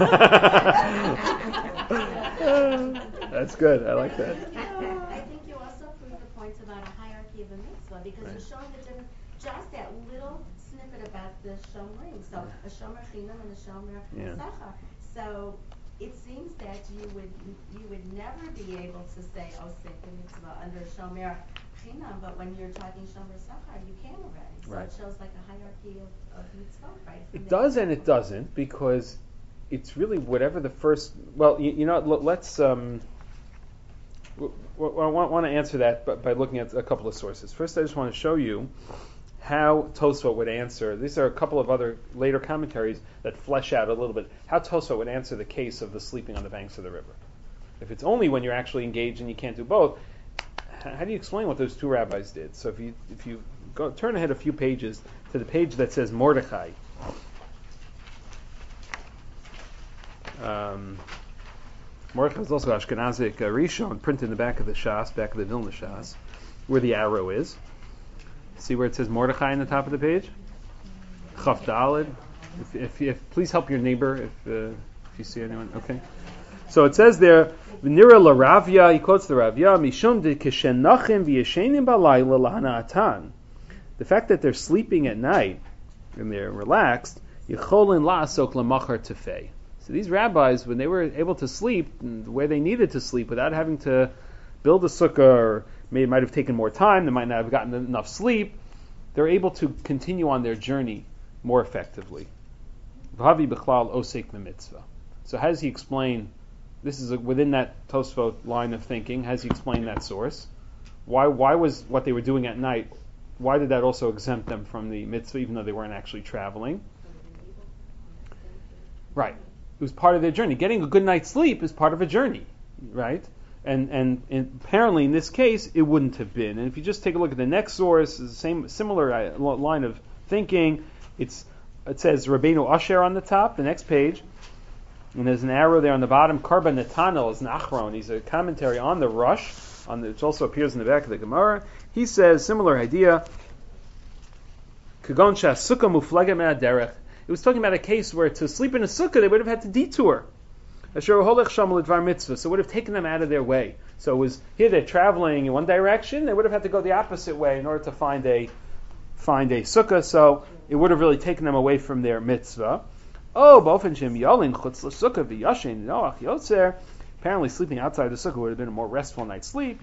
That's good. I like that. I think you also prove the points about a hierarchy of a mitzvah because Right. you're showing the difference, just that little snippet about the shomrim. So a shomer chinam and a shomer Yeah. sachar. So it seems that you would never be able to say osek the mitzvah under shomer chinam, but when you're talking shomer sachar, you can already. So Right. it shows like a hierarchy of mitzvah, right? It does and it doesn't, because it's really whatever the first. Well, you know, let's. I want to answer that by looking at a couple of sources. First, I just want to show you how Tosfot would answer. These are a couple of other later commentaries that flesh out a little bit how Tosfot would answer the case of the sleeping on the banks of the river. If it's only when you're actually engaged and you can't do both, how do you explain what those two rabbis did? So if you go turn ahead a few pages to the page that says Mordechai. Mordechai is also Ashkenazic Rishon, printed in the back of the Shas, back of the Vilna Shas, where the arrow is. See where it says Mordechai in the top of the page? Chaf Daled. If please help your neighbor if you see anyone. Okay. So it says there, V'nira l'Ravya, he quotes the Ravya, Mishum de kishenachim v'yeshenim balayla lahanatan. The fact that they're sleeping at night and they're relaxed, yicholin la'asok l'machar tefei. So these rabbis, when they were able to sleep the way they needed to sleep without having to build a sukkah, or it might have taken more time, they might not have gotten enough sleep, they're able to continue on their journey more effectively. V'havi b'chlal osek mitzvah. So how does he explain? This is within that Tosfot line of thinking. How does he explain that source? Why was what they were doing at night? Why did that also exempt them from the mitzvah, even though they weren't actually traveling? Right. It was part of their journey. Getting a good night's sleep is part of a journey, right? And apparently in this case it wouldn't have been. And if you just take a look at the next source, it's the similar line of thinking. It says Rabbeinu Asher on the top, the next page, and there's an arrow there on the bottom. Karba Netanel is Nachron. He's a commentary on the Rush, which also appears in the back of the Gemara. He says similar idea. Kagon Sukkah Muflaga Me'aderech. It was talking about a case where to sleep in a sukkah they would have had to detour. So it would have taken them out of their way. So it was here they're traveling in one direction, they would have had to go the opposite way in order to find a sukkah. So it would have really taken them away from their mitzvah. Apparently sleeping outside the sukkah would have been a more restful night's sleep.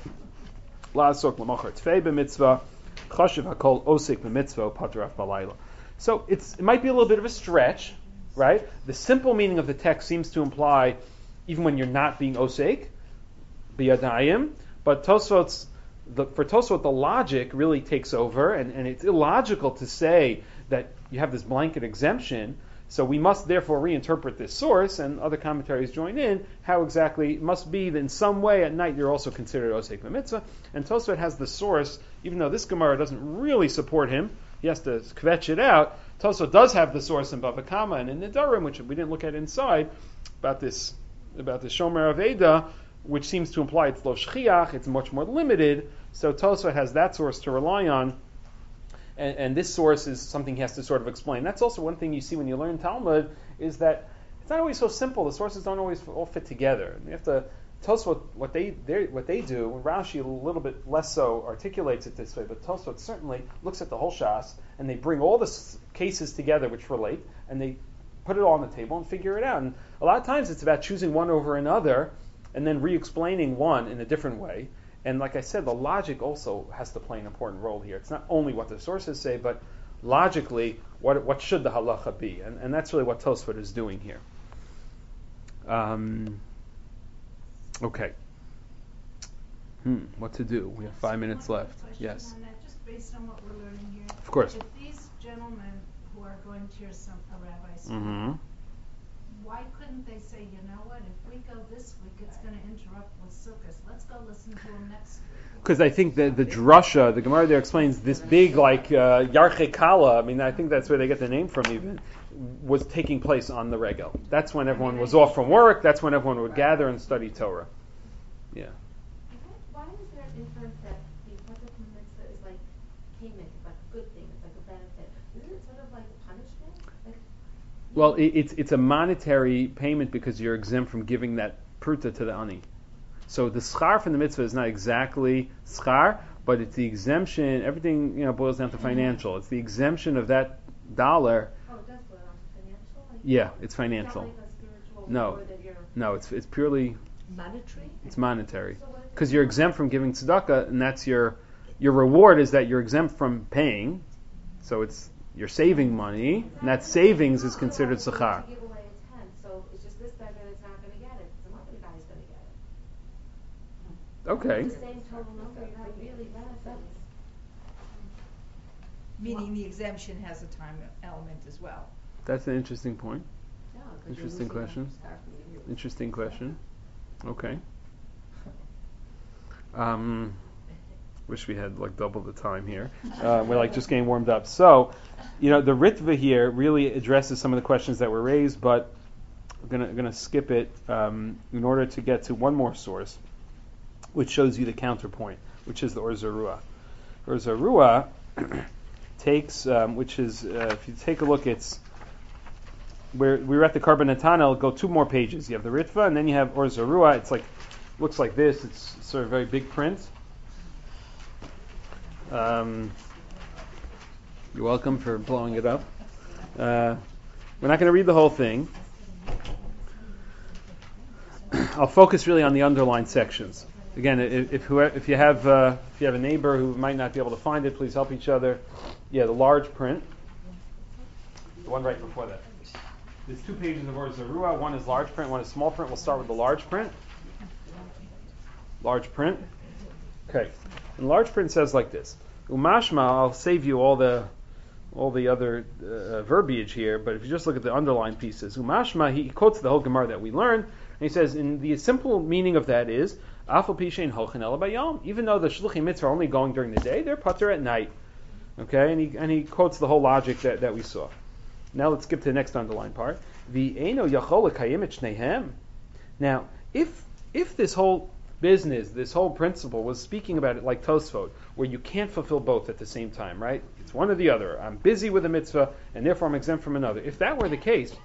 So it might be a little bit of a stretch, right? The simple meaning of the text seems to imply even when you're not being osek, biyadayim, but for Tosfot the logic really takes over, and it's illogical to say that you have this blanket exemption. So we must therefore reinterpret this source, and other commentaries join in, how exactly it must be that in some way at night you're also considered osek b'mitzvah. And Tosfot has the source, even though this Gemara doesn't really support him, he has to kvetch it out. Tosfot does have the source in Bava Kama and in Nedarim, which we didn't look at inside, about the Shomer Aveda, which seems to imply it's lo shchiach, it's much more limited. So Tosfot has that source to rely on. And this source is something he has to sort of explain. That's also one thing you see when you learn Talmud, is that it's not always so simple. The sources don't always all fit together. You have to Tosfot what they do. Rashi a little bit less so articulates it this way, but Tosfot certainly looks at the whole Shas and they bring all the cases together which relate, and they put it all on the table and figure it out. And a lot of times it's about choosing one over another and then re-explaining one in a different way. And like I said, the logic also has to play an important role here. It's not only what the sources say, but logically, what should the halacha be? And that's really what Tosfot is doing here. Okay. What to do? We have 5 minutes left. Yes. On that, just based on what we're learning here. Of course. If these gentlemen who are going to hear a rabbi speak, Mm-hmm. why couldn't they say, you know what, if we go this week, it's going to interrupt with Sukkot. Let's go listen to him next week. Because I think the drasha, the Gemara there explains this big like Yarche Kala. I mean, I think that's where they get the name from. Even was taking place on the regel. That's when everyone was off from work. That's when everyone would gather and study Torah. Yeah. Why is there an inference that the Pater Mitzvah is like payment, it's like a good thing, it's like a benefit? Isn't it sort of like a punishment? Like, Well, it's a monetary payment because you're exempt from giving that pruta to the ani. So the schar from the mitzvah is not exactly schar, but it's the exemption. Everything boils down to financial. It's the exemption of that dollar. oh, it does go down to financial? Like, Yeah, it's it's financial. not like a spiritual No. reward that you're... No, it's purely Monetary? it's monetary So what if because you're exempt from giving tzedakah, and that's your reward is that you're exempt from paying. So you're saving money, and that savings is considered So schar. to give away a 10, so it's just this guy that's not going to get it. Some other guy's going to get it. Okay. The same total number, you're not really benefiting. Meaning the exemption has a time element as well. That's an interesting point. No, 'cause you're Interesting losing question. a star from the year. Interesting question. Okay. Wish we had like double the time here. We're like just getting warmed up. So, the Ritva here really addresses some of the questions that were raised, but I'm gonna skip it in order to get to one more source, which shows you the counterpoint, which is the Or Zarua. Or Zarua takes, which is if you take a look, it's where we were at the Karbanatana. I'll go 2 more pages. You have the Ritva, and then you have Or Zarua. It's like looks like this. It's sort of very big print. You're welcome for blowing it up. We're not going to read the whole thing. I'll focus really on the underlined sections. Again, if you have a neighbor who might not be able to find it, please help each other. Yeah, the large print, the one right before that. There's 2 pages of Or Zarua. One is large print, one is small print. We'll start with the large print. Large print. Okay. And large print says like this. Umashma, I'll save you all the other verbiage here, but if you just look at the underlined pieces, Umashma, he quotes the whole Gemara that we learned, and he says, in the simple meaning of that is, Afal Pishein Holchin Ela Bayom. Even though the Shluchim Mitzvah are only going during the day, they're pater at night. Okay, and he quotes the whole logic that we saw. Now let's skip to the next underlined part. V'eino yachol lekayim et shneihem. Now, if this whole business, this whole principle was speaking about it like Tosfot, where you can't fulfill both at the same time, right? It's one or the other. I'm busy with a mitzvah, and therefore I'm exempt from another. If that were the case,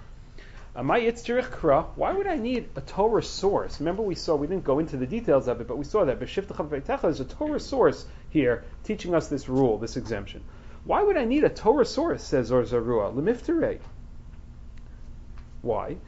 why would I need a Torah source? Remember we didn't go into the details of it, but we saw that B'Shivtecha V'Veitecha is a Torah source here teaching us this rule, this exemption. Why would I need a Torah source, says Or Zarua, L'mifterei. Why?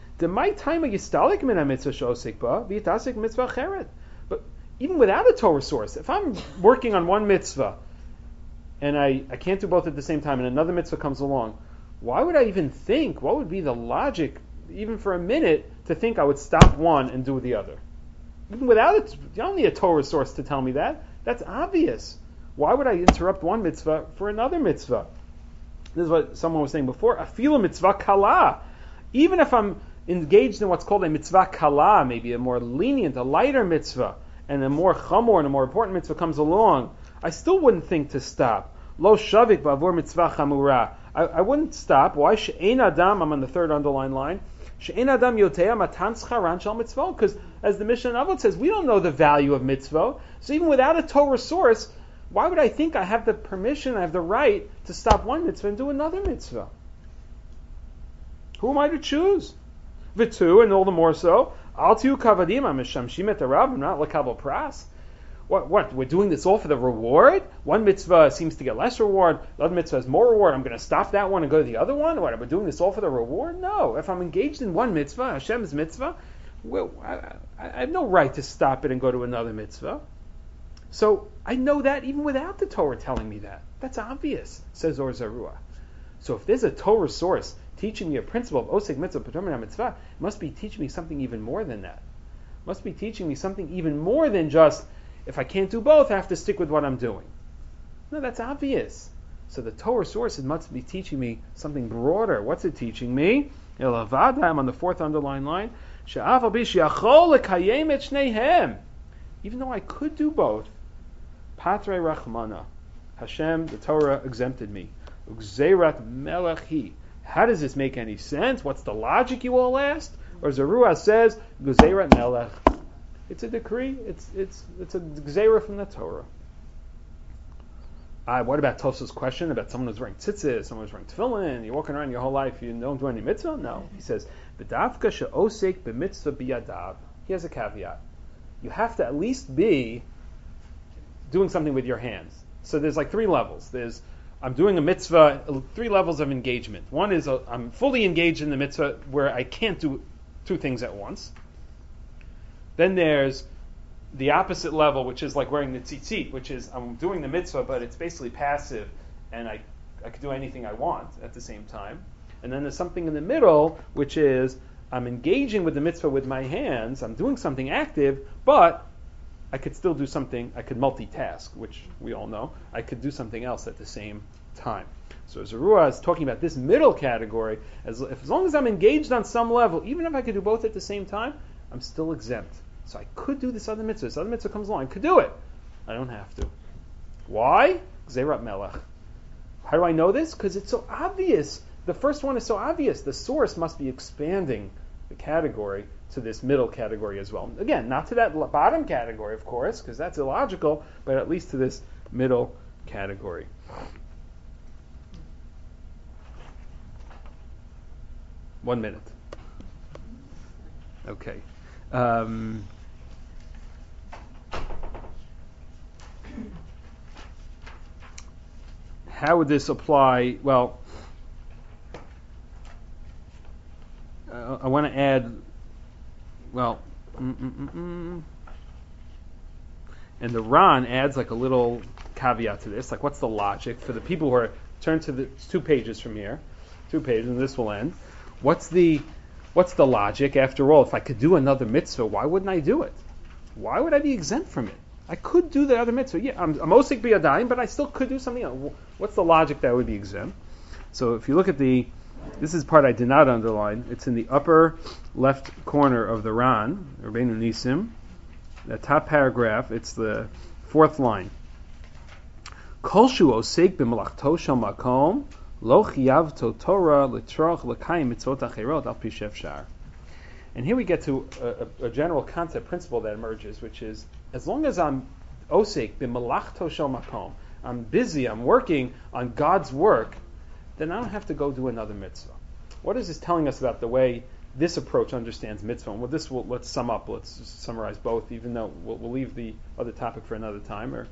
But even without a Torah source, if I'm working on one mitzvah and I can't do both at the same time and another mitzvah comes along, why would I even think, what would be the logic, even for a minute, to think I would stop one and do the other? Even without it, you don't need a Torah source to tell me that. That's obvious. Why would I interrupt one mitzvah for another mitzvah? This is what someone was saying before. Afilu mitzvah kala. Even if I'm engaged in what's called a mitzvah kala, maybe a more lenient, a lighter mitzvah, and a more chamor and a more important mitzvah comes along, I still wouldn't think to stop. Lo shavik ba'avur mitzvah chamura. I wouldn't stop. Why? She'ein adam, I'm on the 3rd underlined line. She'ein adam yotea matan scharan shal mitzvah. Because as the Mishnah Avot says, we don't know the value of mitzvah. So even without a Torah source, why would I think I have the permission, I have the right to stop one mitzvah and do another mitzvah? Who am I to choose? V'tu, and all the more so, al tiu kavadim, I'm mishamshim et harav, I'm not lakabel pras. What? We're doing this all for the reward? One mitzvah seems to get less reward, the other mitzvah has more reward. I'm going to stop that one and go to the other one? What? Am I doing this all for the reward? No. If I'm engaged in one mitzvah, Hashem's mitzvah, well, I have no right to stop it and go to another mitzvah. So I know that even without the Torah telling me that. That's obvious, says Or Zarua. So if there's a Torah source teaching me a principle of oseg mitzvah p'tomim mitzvah, it must be teaching me something even more than that. It must be teaching me something even more than just, if I can't do both, I have to stick with what I'm doing. No, that's obvious. So the Torah source must be teaching me something broader. What's it teaching me? I'm on the fourth underlined line. Even though I could do both, Patre Rachmana, Hashem, the Torah exempted me. Ugzeirat Melech Hi. How does this make any sense? What's the logic, you all asked? Or Zeruah says, Ugzeirat Melech. It's a decree. It's a Gzeira from the Torah. What about Tosa's question about someone who's wearing tzitzis, someone who's wearing tefillin, you're walking around your whole life, you don't do any mitzvah? No. He says, V'davka she'osek b'mitzvah biyadav. He has a caveat. You have to at least be doing something with your hands. So there's like three levels. I'm doing a mitzvah, 3 levels of engagement. One is I'm fully engaged in the mitzvah where I can't do 2 things at once. Then there's the opposite level, which is like wearing the tzitzit, which is I'm doing the mitzvah, but it's basically passive, and I could do anything I want at the same time. And then there's something in the middle, which is I'm engaging with the mitzvah with my hands, I'm doing something active, but I could still do something, I could multitask, which we all know. I could do something else at the same time. So Zeruah is talking about this middle category. As long as I'm engaged on some level, even if I could do both at the same time, I'm still exempt. So I could do this other mitzvah. This other mitzvah comes along. I could do it. I don't have to. Why? Gzeirat Melech. How do I know this? Because it's so obvious. The first one is so obvious. The source must be expanding the category to this middle category as well. Again, not to that bottom category, of course, because that's illogical, but at least to this middle category. One minute. Okay. How would this apply? Well, I want to add, and the Ran adds like a little caveat to this, like what's the logic for the people who are, turn to the 2 pages from here, 2 pages, and this will end. What's the logic? After all, if I could do another mitzvah, why wouldn't I do it? Why would I be exempt from it? I could do the other mitzvah. Yeah, I'm osik biyadayim, but I still could do something else. What's the logic that would be exempt? So if you look at this is part I did not underline. It's in the upper left corner of the Ran, Rabbeinu Nisim. The top paragraph, it's the 4th line. Kol shu osik b'malachto shel makom lo chiyavto Torah l'troch l'kayim mitzvot acherot al pi shefshar. And here we get to a general concept principle that emerges, which is as long as I'm osik b'malachto shel makom, I'm busy, I'm working on God's work, then I don't have to go do another mitzvah. What is this telling us about the way this approach understands mitzvah? Well, let's sum up. Let's just summarize both, even though we'll leave the other topic for another time.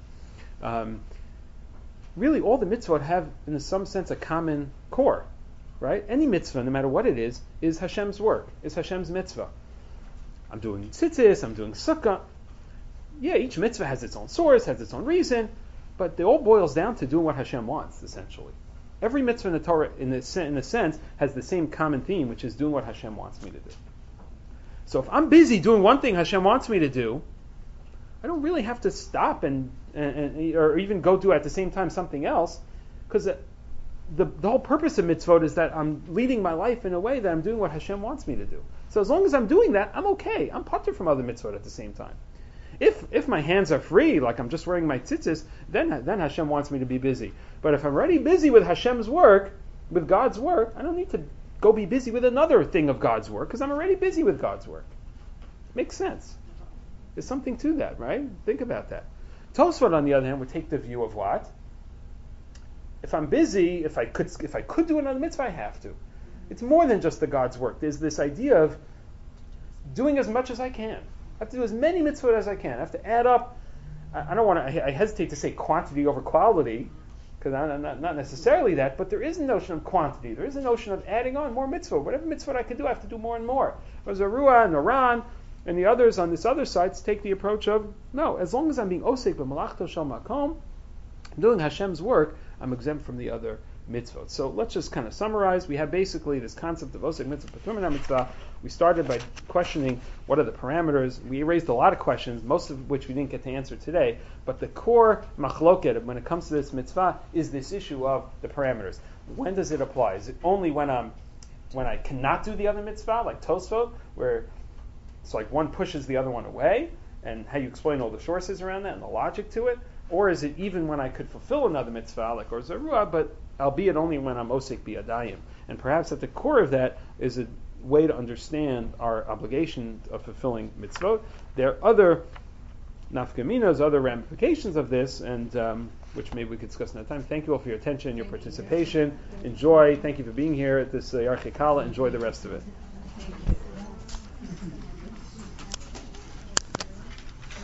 Really, all the mitzvot have, in some sense, a common core, right? Any mitzvah, no matter what it is Hashem's work, is Hashem's mitzvah. I'm doing tzitzis, I'm doing sukkah. Yeah, each mitzvah has its own source, has its own reason, but it all boils down to doing what Hashem wants, essentially. Every mitzvah in the Torah, in a sense, has the same common theme, which is doing what Hashem wants me to do. So if I'm busy doing one thing Hashem wants me to do, I don't really have to stop and or even go do at the same time something else, because the whole purpose of mitzvot is that I'm leading my life in a way that I'm doing what Hashem wants me to do. So as long as I'm doing that, I'm okay. I'm patur from other mitzvot at the same time. If my hands are free, like I'm just wearing my tzitzis, then Hashem wants me to be busy. But if I'm already busy with Hashem's work, with God's work, I don't need to go be busy with another thing of God's work, because I'm already busy with God's work. Makes sense. There's something to that, right? Think about that. Tosfot, on the other hand, would take the view of what? If I'm busy, if I could do another mitzvah, I have to. It's more than just the God's work. There's this idea of doing as much as I can. I have to do as many mitzvot as I can. I have to add up. I hesitate to say quantity over quality, because not necessarily that, but there is a notion of quantity. There is a notion of adding on more mitzvot. Whatever mitzvot I can do, I have to do more and more. Whereas Zeruah and Aran and the others on this other side take the approach of, no, as long as I'm being osik b'malachto shel makom, doing Hashem's work, I'm exempt from the other mitzvot. So let's just kind of summarize. We have basically this concept of osek mitzvah, patur mitzvah. We started by questioning what are the parameters. We raised a lot of questions, most of which we didn't get to answer today. But the core machloket when it comes to this mitzvah is this issue of the parameters. When does it apply? Is it only when I cannot do the other mitzvah, like Tosfot, where it's like one pushes the other one away, and how you explain all the sources around that and the logic to it? Or is it even when I could fulfill another mitzvah, like Or Zarua, but albeit only when I'm osek biyadayim? And perhaps at the core of that is a way to understand our obligation of fulfilling mitzvot. There are other nafkaminas, other ramifications of this, and which maybe we could discuss another time. Thank you all for your attention, your participation. Enjoy. Thank you for being here at this Yarchei Kallah. Enjoy the rest of it. Thank you.